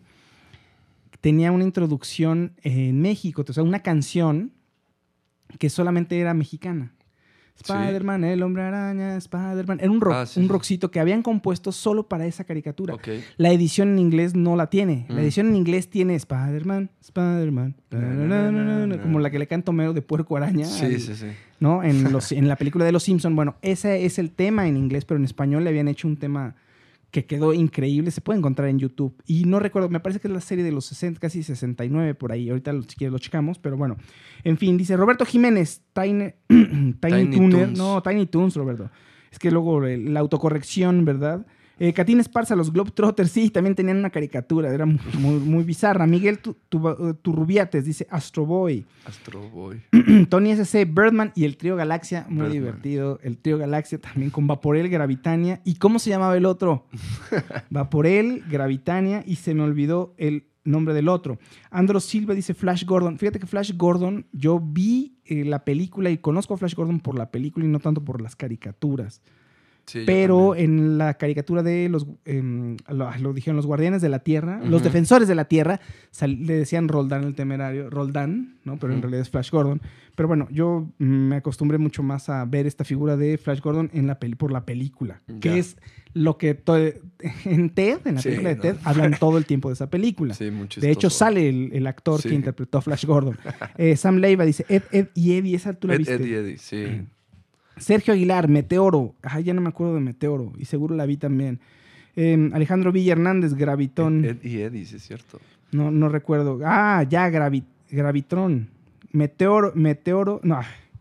tenía una introducción en México, o sea, una canción que solamente era mexicana. Spider-Man, el hombre araña, Spider-Man. Era un, rock, Ah, sí, un sí. rockcito que habían compuesto solo para esa caricatura. Ok. La edición en inglés no la tiene. La Mm. edición en inglés tiene Spider-Man, Spider-Man, Na, na, na, na, na. como la que le canta Homero de Puerco Araña. Sí, al- sí, sí. ¿no? En, los, en la película de Los Simpson. Bueno, ese es el tema en inglés, pero en español le habían hecho un tema que quedó increíble. Se puede encontrar en YouTube. Y no recuerdo, me parece que es la serie de los sesenta, casi sesenta y nueve por ahí. Ahorita, lo- si quieres, lo checamos, pero bueno. En fin, dice Roberto Jiménez, Tiny, Tiny, Tiny Tuner. Toons. No, Tiny Toons, Roberto. Es que luego el- la autocorrección, ¿verdad? Eh, Catín Esparza, los Globetrotters, sí, también tenían una caricatura, era muy, muy, muy bizarra. Miguel Tu- Tu- Turrubiates dice Astro Boy. Astro Boy. Tony S C, Birdman y el Trío Galaxia, muy Birdman. divertido. El Trío Galaxia también con Vaporel, Gravitania. ¿Y cómo se llamaba el otro? Vaporel, Gravitania y se me olvidó el nombre del otro. Andro Silva dice Flash Gordon. Fíjate que Flash Gordon, yo vi eh, la película y conozco a Flash Gordon por la película y no tanto por las caricaturas. Sí, yo Pero también. en la caricatura de los, em, lo, lo dijeron los Guardianes de la Tierra, los Ujú. Defensores de la Tierra, sal- le decían Roldán el Temerario, Roldán, ¿no? Pero en Ujú. realidad es Flash Gordon. Pero bueno, yo mm, me acostumbré mucho más a ver esta figura de Flash Gordon en la peli por la película, que Ya. es lo que to- en Ted, en la Sí, película de ¿no? Ted, hablan todo el tiempo de esa película. Sí, muy De hecho, chistoso. sale el, el actor Sí. que interpretó a Flash Gordon. Eh, Sam Leiva dice Ed, Ed y Eddie, esa tú la Ed, viste. Eddie, Eddie, sí. Sergio Aguilar, Meteoro. Ay, ya no me acuerdo de Meteoro. Y seguro la vi también. Eh, Alejandro Villa Hernández, Gravitón. Ed, Ed y Eddie, sí es cierto. No, no recuerdo. Ah, ya, Gravi- Gravitron. Meteoro, Meteoro. No.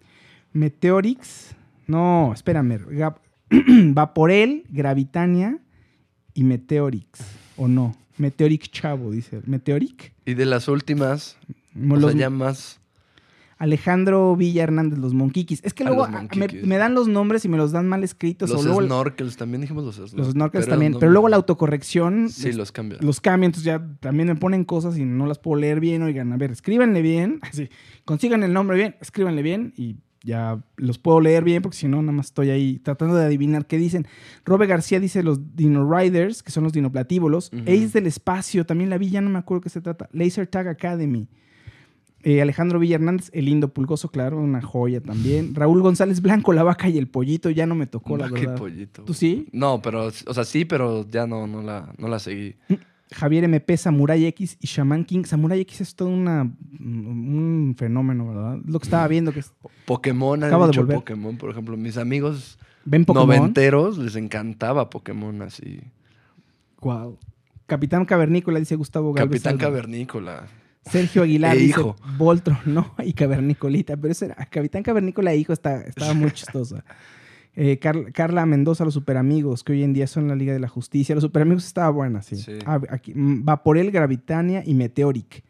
Meteorix. No, espérame. Ga- Vaporel, Gravitania y Meteorix. ¿O no? Meteoric Chavo, dice. ¿Meteoric? Y de las últimas, Mo- o los- sea, ya más... Alejandro Villa Hernández, los Monquiquis. Es que Ah, luego los ah, me, Monquiquis. me dan los nombres y me los dan mal escritos. Los o luego, snorkels, también dijimos los snorkels. los snorkels pero también. no pero me- luego la autocorrección Sí, los, los cambia. los cambia. Entonces ya también me ponen cosas y no las puedo leer bien. Oigan, a ver, escríbanle bien. Así, consigan el nombre bien, escríbanle bien y ya los puedo leer bien porque si no, nada más estoy ahí tratando de adivinar qué dicen. Robe García dice los Dino Riders, que son los dinoplatíbulos. Ujú. Ace del espacio, también la vi, ya no me acuerdo qué se trata. Laser Tag Academy. Eh, Alejandro Villa Hernández, El Lindo Pulgoso, claro, una joya también. Raúl González Blanco, La Vaca y el Pollito, ya no me tocó, la Ah, qué verdad. pollito. ¿Tú sí? No, pero, o sea, sí, pero ya no, no, la, no la seguí. Javier M P, Samurai X y Shaman King. Samurai X es todo una, un fenómeno, ¿verdad? Lo que estaba viendo que es... Pokémon, Acabo han de dicho volver. Pokémon, por ejemplo. Mis amigos ¿Ven Pokémon? noventeros les encantaba Pokémon así. Wow. Capitán Cavernícola, dice Gustavo Galvez. Capitán Alba. Cavernícola. Sergio Aguilar E dice hijo. Voltron, no, y Cavernicolita. Pero ese era, Capitán Cavernícola e hijo está, estaba muy chistosa. Eh, Car- Carla Mendoza, Los Superamigos, que hoy en día son la Liga de la Justicia. Los Superamigos estaba buena, sí. Sí. Ah, aquí, mm, Vaporel, Gravitania y Meteoric.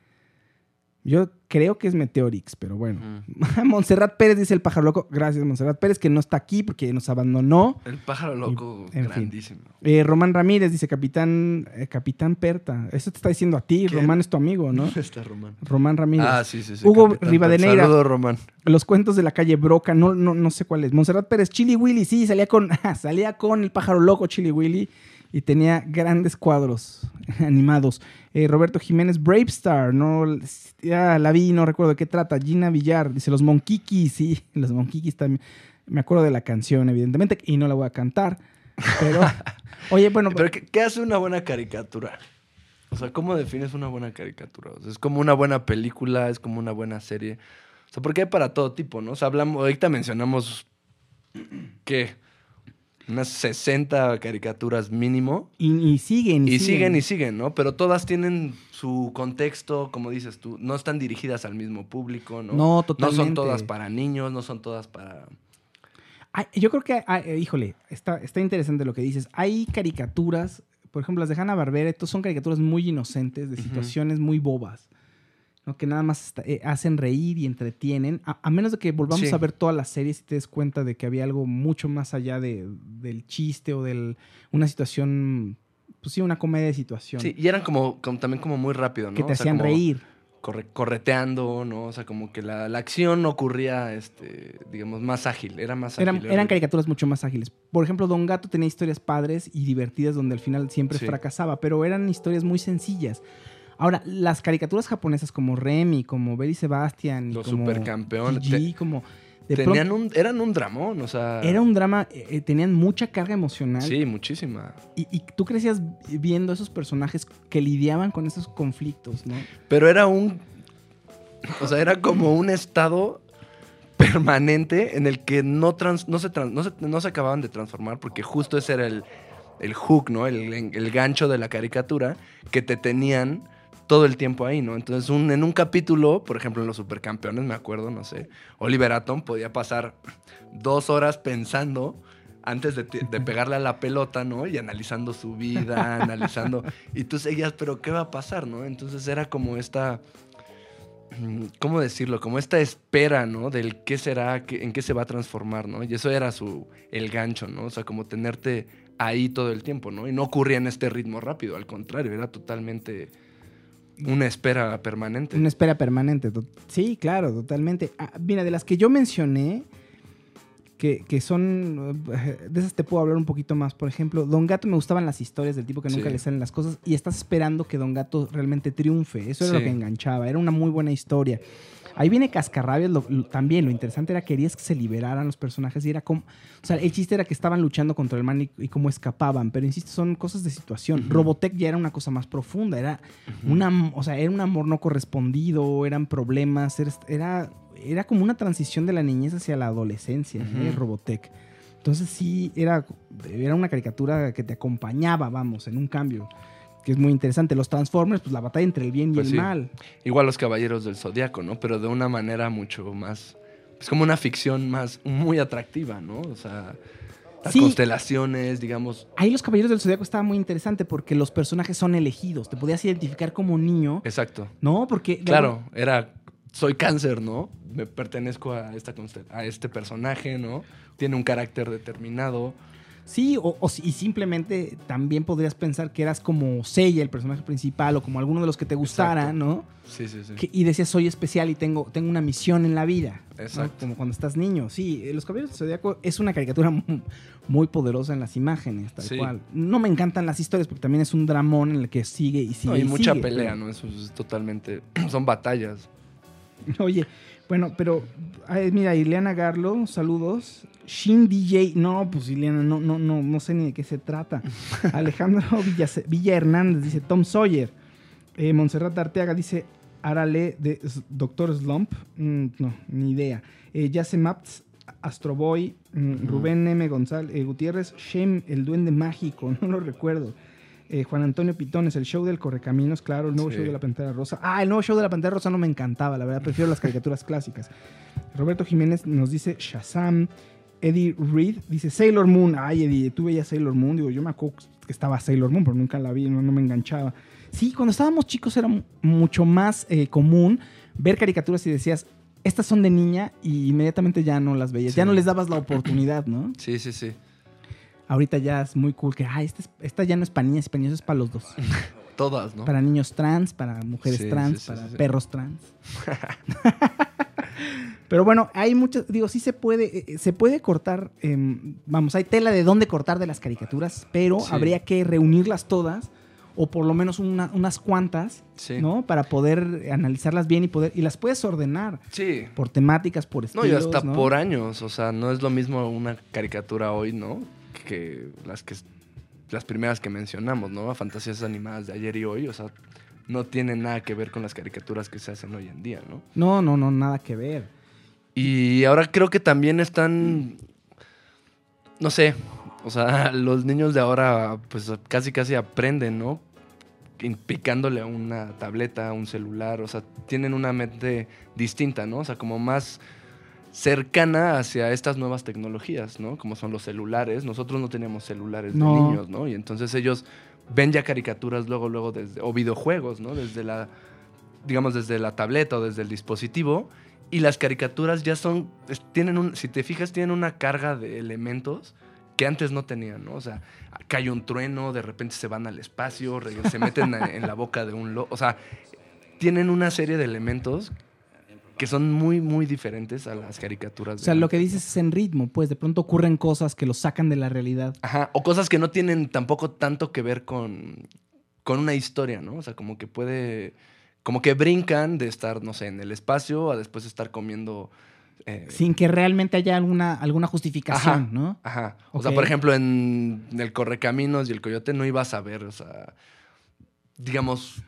Yo creo que es Meteorix, pero bueno. Mm. Montserrat Pérez dice el pájaro loco. Gracias, Montserrat Pérez, que no está aquí porque nos abandonó. El pájaro loco, En fin. grandísimo. Eh, Román Ramírez dice Capitán, eh, Capitán Perta. Eso te está diciendo a ti. ¿Qué? Román es tu amigo, ¿no? ¿Dónde está Román? Román Ramírez. Ah, sí, sí, sí. Hugo Capitán Rivadeneira. Saludos, Román. Los cuentos de la calle Broca, no, no, no sé cuál es. Montserrat Pérez, Chili Willy, sí, salía con, salía con el pájaro loco Chili Willy y tenía grandes cuadros animados. Eh, Roberto Jiménez, Bravestar, no, ya la vi, no recuerdo de qué trata. Gina Villar, dice los Monquiquis, sí, los Monquiquis también. Me acuerdo de la canción, evidentemente, y no la voy a cantar. Pero, oye, bueno, Pero ¿qué, qué hace una buena caricatura? O sea, ¿cómo defines una buena caricatura? O sea, es como una buena película, es como una buena serie. O sea, porque hay para todo tipo, ¿no? O sea, hablamos, ahorita mencionamos, ¿qué? Unas sesenta caricaturas mínimo. y, y siguen, y, Y siguen y siguen, ¿no? Pero todas tienen su contexto, como dices tú. No están dirigidas al mismo público, ¿no? No, totalmente. No son todas para niños, no son todas para... Ay, yo creo que, ay, eh, híjole, está, está interesante lo que dices. Hay caricaturas, por ejemplo, las de Hanna-Barbera, estos son caricaturas muy inocentes, de Ujú. situaciones muy bobas, ¿no? Que nada más está- eh, hacen reír y entretienen. A, a menos de que volvamos Sí. a ver todas las series y te des cuenta de que había algo mucho más allá de, del chiste o de una situación pues sí, una comedia de situación. Sí, y eran como, como también como muy rápido, ¿no? Que te O sea, hacían como reír. corre- correteando, ¿no? O sea, como que la, la acción ocurría, este, digamos, más ágil. Era más ágil. Eran, eran caricaturas mucho más ágiles. Por ejemplo, Don Gato tenía historias padres y divertidas donde al final siempre Sí. fracasaba, pero eran historias muy sencillas. Ahora, las caricaturas japonesas como Remy, como Betty Sebastian y Los como Supercampeones, Gigi, como de Tenían pronto un, eran un dramón, o sea... era un drama, eh, tenían mucha carga emocional. Sí, muchísima. Y, y tú crecías viendo esos personajes que lidiaban con esos conflictos, ¿no? Pero era un... O sea, era como un estado permanente en el que no, trans- no, se, trans- no, se, no se acababan de transformar porque justo ese era el, el hook, ¿no? El, el gancho de la caricatura que te tenían todo el tiempo ahí, ¿no? Entonces, un, en un capítulo, por ejemplo, en Los Supercampeones, me acuerdo, no sé, Oliver Atom podía pasar dos horas pensando antes de, de pegarle a la pelota, ¿no? Y analizando su vida, analizando... Y tú seguías, ¿pero qué va a pasar, no? Entonces, era como esta... ¿Cómo decirlo? Como esta espera, ¿no? Del qué será, qué, en qué se va a transformar, ¿no? Y eso era su, el gancho, ¿no? O sea, como tenerte ahí todo el tiempo, ¿no? Y no ocurría en este ritmo rápido, al contrario, era totalmente una espera permanente. Una espera permanente. to- Sí, claro, totalmente. Ah, mira, de las que yo mencioné, que, que son... eh, De esas te puedo hablar un poquito más. Por ejemplo, Don Gato me gustaban las historias del tipo que nunca Sí. le salen las cosas y estás esperando que Don Gato realmente triunfe. Eso era Sí. lo que enganchaba. Era una muy buena historia. Ahí viene Cascarrabias, lo- lo- también lo interesante era que querías que se liberaran los personajes y era como... O sea, el chiste era que estaban luchando contra el mal y, y cómo escapaban, pero insisto, son cosas de situación. Ujú. Robotech ya era una cosa más profunda, era, Ujú. una, o sea, era un amor no correspondido, eran problemas, era, era, era como una transición de la niñez hacia la adolescencia, Ujú. ¿eh? Robotech. Entonces sí, era, era una caricatura que te acompañaba, vamos, en un cambio, que es muy interesante. Los Transformers, pues la batalla entre el bien y Pues el sí. mal. Igual los Caballeros del Zodiaco, ¿no? Pero de una manera mucho más... Es como una ficción más muy atractiva, ¿no? O sea, las Sí. constelaciones, digamos... Ahí los Caballeros del Zodiaco estaba muy interesante porque los personajes son elegidos. Te podías identificar como niño, Exacto. ¿no? Porque... de Claro, era... Soy cáncer, ¿no? Me pertenezco a, esta constel- a este personaje, ¿no? Tiene un carácter determinado. Sí, o, o si- y simplemente también podrías pensar que eras como Seiya, el personaje principal, o como alguno de los que te gustara, Exacto. ¿no? Sí, sí, sí. Que- y decías, soy especial y tengo, tengo una misión en la vida. ¿no? Exacto. Como cuando estás niño. Sí, eh, Los Caballeros del Zodiaco es una caricatura mu- muy poderosa en las imágenes, tal Sí. cual. No me encantan las historias porque también es un dramón en el que sigue y sigue No, y y mucha sigue, pelea, pero- ¿no? Eso es totalmente... Son batallas. Oye, bueno, pero ay, mira, Ileana Garlo, saludos. Shin D J, no, pues Ileana, no, no, no, no sé ni de qué se trata. Alejandro Villa, Villa Hernández dice Tom Sawyer. Eh, Montserrat Arteaga dice Arale de S- Doctor Slump. Mm, no, ni idea. Eh, Yase Maps, Astro Boy, mm, Ujú. Rubén M. González, eh, Gutiérrez, Shem, el Duende Mágico, no lo recuerdo. Eh, Juan Antonio Pitones, el show del Correcaminos, claro, el nuevo Sí. show de la Pantera Rosa. Ah, el nuevo show de la Pantera Rosa no me encantaba, la verdad, prefiero las caricaturas clásicas. Roberto Jiménez nos dice Shazam. Eddie Reed dice Sailor Moon. Ay, Eddie, tú veías Sailor Moon. Digo, yo me acuerdo que estaba Sailor Moon, pero nunca la vi, no, no me enganchaba. Sí, cuando estábamos chicos era mu- mucho más eh, común ver caricaturas y decías, estas son de niña, y inmediatamente ya no las veías. Sí. Ya no les dabas la oportunidad, ¿no? Sí, sí, sí. Ahorita ya es muy cool que, ah, esta, es- esta ya no es para niñas y para niños, es para los dos. Todas, ¿no? Para niños trans, para mujeres Sí, trans, sí, sí, para sí, sí. perros trans. Pero bueno, hay muchas, digo, sí se puede, eh, se puede cortar, em, vamos, hay tela de dónde cortar de las caricaturas, pero Sí. habría que reunirlas todas, o por lo menos una- unas cuantas, Sí. ¿no? Para poder analizarlas bien y poder, y las puedes ordenar Sí. por temáticas, por No, estilos, y hasta ¿no? por años. O sea, no es lo mismo una caricatura hoy, ¿no? Que las que las primeras que mencionamos, ¿no? Fantasías animadas de ayer y hoy. O sea, no tienen nada que ver con las caricaturas que se hacen hoy en día, ¿no? No, no, no, nada que ver. Y ahora creo que también están. No sé. O sea, los niños de ahora, pues casi casi aprenden, ¿no? In- Picándole a una tableta, a un celular. O sea, tienen una mente distinta, ¿no? O sea, como más cercana hacia estas nuevas tecnologías, ¿no? Como son los celulares. Nosotros no teníamos celulares No. de niños, ¿no? Y entonces ellos ven ya caricaturas luego, luego, desde, o videojuegos, ¿no? Desde la, digamos, desde la tableta o desde el dispositivo. Y las caricaturas ya son, es- tienen un, si te fijas, tienen una carga de elementos que antes no tenían, ¿no? O sea, cae un trueno, de repente se van al espacio, se meten en la boca de un lobo. O sea, tienen una serie de elementos que son muy, muy diferentes a las caricaturas. O sea, lo que dices es en ritmo, pues de pronto ocurren cosas que los sacan de la realidad. Ajá, o cosas que no tienen tampoco tanto que ver con, con una historia, ¿no? O sea, como que puede... Como que brincan de estar, no sé, en el espacio a después estar comiendo... Eh, Sin que realmente haya alguna, alguna justificación, ajá, ¿no? Ajá. O Okay. sea, por ejemplo, en el Correcaminos y el Coyote no ibas a ver, o sea, digamos...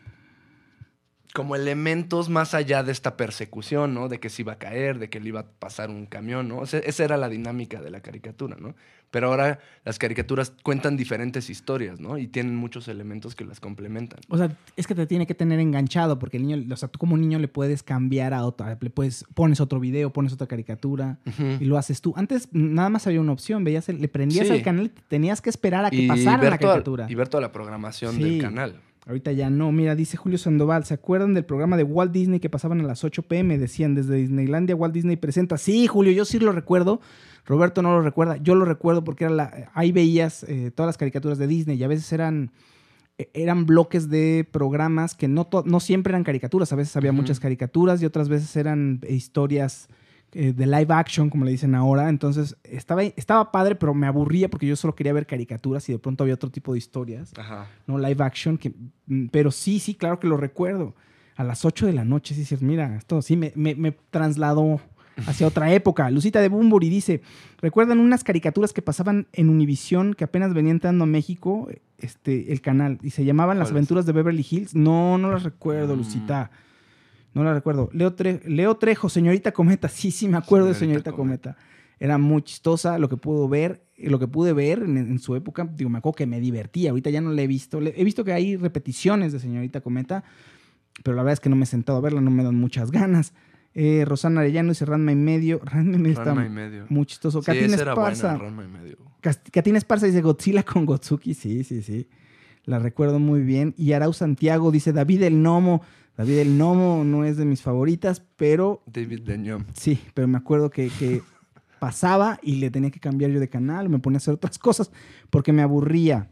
como elementos más allá de esta persecución, ¿no? De que se iba a caer, de que le iba a pasar un camión, ¿no? O sea, esa era la dinámica de la caricatura, ¿no? Pero ahora las caricaturas cuentan diferentes historias, ¿no? Y tienen muchos elementos que las complementan. O sea, es que te tiene que tener enganchado porque el niño, o sea, tú como niño le puedes cambiar a otra, le puedes, pones otro video, pones otra caricatura Uh-huh. y lo haces tú. Antes nada más había una opción, veías, el, le prendías Sí. al canal y tenías que esperar a que Y pasara ver la toda- caricatura. Y ver toda la programación Sí. del canal. Ahorita ya no. Mira, dice Julio Sandoval, ¿se acuerdan del programa de Walt Disney que pasaban a las ocho pm? Decían, desde Disneylandia, Walt Disney presenta. Sí, Julio, yo sí lo recuerdo. Roberto no lo recuerda. Yo lo recuerdo porque era la, ahí veías eh, todas las caricaturas de Disney y a veces eran, eh, eran bloques de programas que no, to- no siempre eran caricaturas. A veces había Ujú. muchas caricaturas y otras veces eran eh, historias eh, de live action, como le dicen ahora. Entonces estaba, estaba padre, pero me aburría porque yo solo quería ver caricaturas y de pronto había otro tipo de historias. Ajá. No live action, que, mm, pero sí, sí, claro que lo recuerdo. A las ocho de la noche, sí, dices, mira, esto sí me, me, me trasladó hacia otra época. Lucita de Bumburi dice, ¿recuerdan unas caricaturas que pasaban en Univisión que apenas venían entrando a México? Este, el canal, y se llamaban Las ¿Cuáles? Aventuras de Beverly Hills. No, no las recuerdo, Mm. Lucita. No las recuerdo. Leo, Tre- Leo Trejo, Señorita Cometa. Sí, sí, me acuerdo de Señorita Señorita Cometa. Era muy chistosa lo que pudo ver, lo que pude ver en, en su época. Digo, me acuerdo que me divertía. Ahorita ya no la he visto. Le- he visto que hay repeticiones de Señorita Cometa, pero la verdad es que no me he sentado a verla, no me dan muchas ganas. Eh, Rosana Arellano dice Ranma y medio. Ranma y medio está Ranma y medio. muy chistoso. Sí, Katina esa era Esparza. buena, Ranma y medio. Cast- Katina Esparza dice Godzilla con Gotsuki. Sí, sí, sí. La recuerdo muy bien. Y Arau Santiago dice David el Nomo. David el Nomo no es de mis favoritas, pero David Deñón. sí, pero me acuerdo que, que pasaba y le tenía que cambiar yo de canal, me ponía a hacer otras cosas porque me aburría.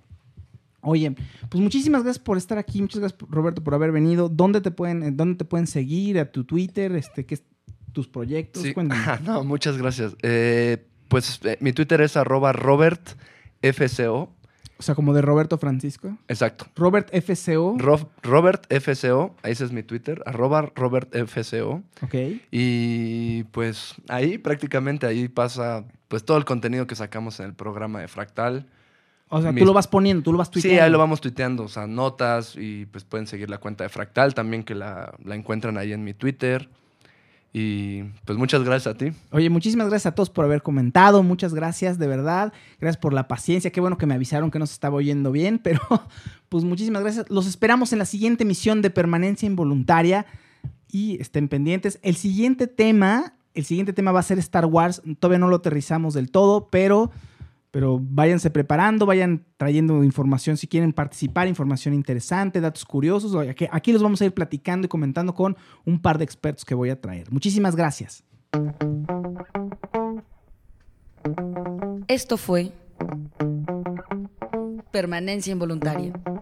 Oye, pues muchísimas gracias por estar aquí, muchas gracias Roberto por haber venido. ¿Dónde te pueden, eh, dónde te pueden seguir? ¿A tu Twitter? Este, ¿qué es, tus proyectos? Sí. Cuéntame. No, muchas gracias. Eh, pues eh, mi Twitter es arroba robertfco. O sea, como de Roberto Francisco. Exacto. Robert F C O. Ro- robertfco, ese es mi Twitter, arroba robertfco. Ok. Y pues ahí prácticamente ahí pasa pues todo el contenido que sacamos en el programa de Fractal. O sea, Mis- tú lo vas poniendo, tú lo vas tuiteando. Sí, ahí lo vamos tuiteando, o sea, notas y pues pueden seguir la cuenta de Fractal también que la, la encuentran ahí en mi Twitter. Y pues muchas gracias a ti. Oye, muchísimas gracias a todos por haber comentado. Muchas gracias, de verdad. Gracias por la paciencia. Qué bueno que me avisaron que no se estaba oyendo bien, pero pues muchísimas gracias. Los esperamos en la siguiente emisión de Permanencia Involuntaria y estén pendientes. El siguiente tema, el siguiente tema va a ser Star Wars. Todavía no lo aterrizamos del todo, pero, pero váyanse preparando, vayan trayendo información si quieren participar, información interesante, datos curiosos. Aquí, aquí los vamos a ir platicando y comentando con un par de expertos que voy a traer. Muchísimas gracias. Esto fue Permanencia Involuntaria.